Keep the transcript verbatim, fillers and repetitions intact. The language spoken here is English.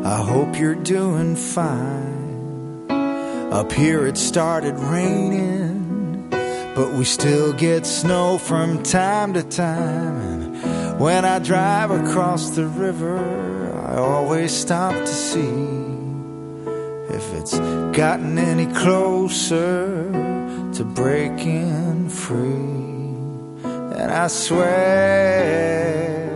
I hope you're doing fine. Up here it started raining, but we still get snow from time to time. And when I drive across the river, I always stop to see if it's gotten any closer to breaking free. And I swear